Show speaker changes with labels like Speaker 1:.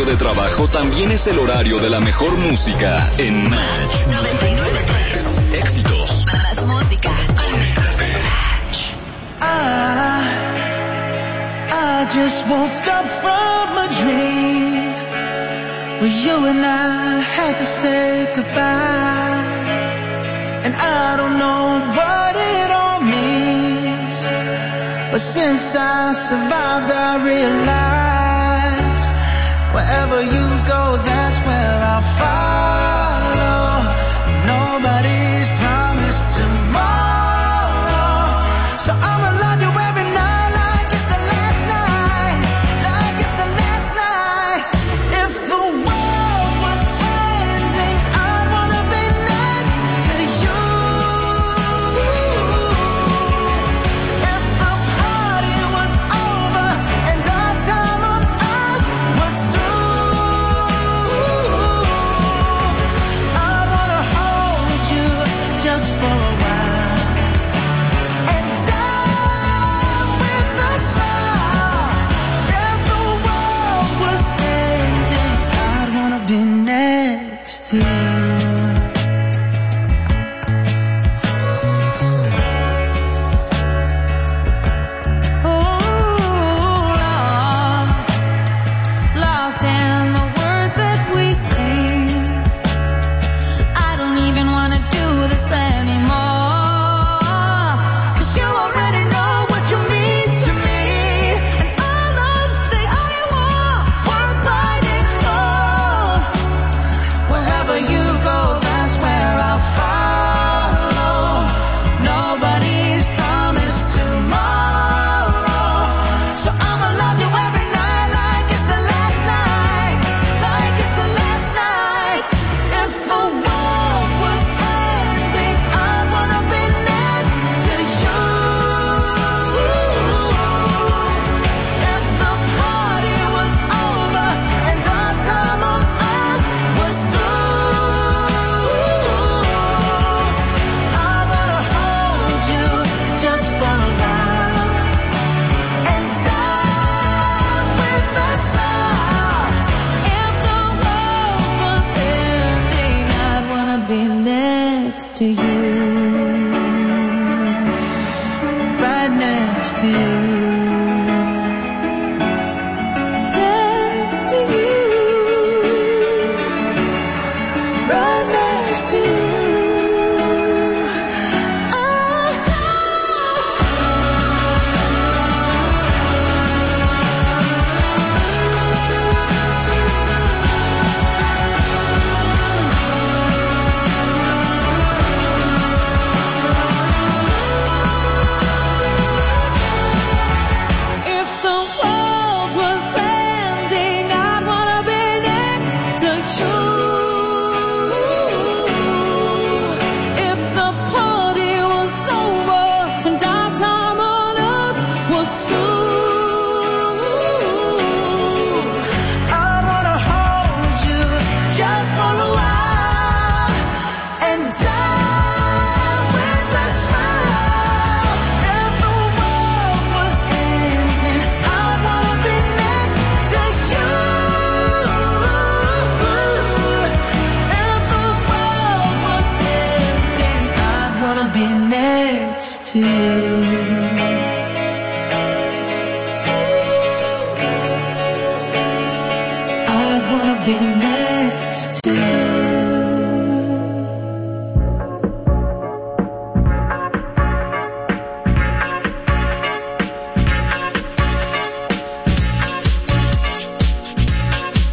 Speaker 1: horario de trabajo también es el horario de la mejor música en Match 99.3. Éxitos.
Speaker 2: Más música.
Speaker 1: Conéctate.
Speaker 3: I just woke up from a dream where you and I had to say goodbye, and I don't know what it all means, but since I survived I realized wherever you go, that's where I'll follow. Nobody's promised tomorrow, so I'ma love you every night like it's the last night, like it's the last night. If the world was ending, I'd wanna be next to you. If the party was over and our time on earth was through, I'd wanna hold you just for a while and die with a smile. If the world was ending, I'd wanna be next to you. Lost in the words that we sing. I don't even wanna do this anymore, 'cause you already know what you mean to me, and all love's the only war worth fighting for. Wherever you go, that's where I'll follow. Nobody's promised tomorrow, so I'ma love you every night like it's the last night, like it's the last night. If the world was ending, I'd wanna be next to you. If the party was over and our time on earth was through, I wanna hold you just for a while and die with a smile. If the world was ending, I'd wanna be next to you, right next to you, next to you, right next to you. If the world was ending, I'd wanna be next to you. If the party was over and our time on earth was through, I'd wanna hold you just for a while and die with a smile. If the world was ending, I'd wanna be next to you. If the world was ending, I'd wanna be next to you. I'd wanna be next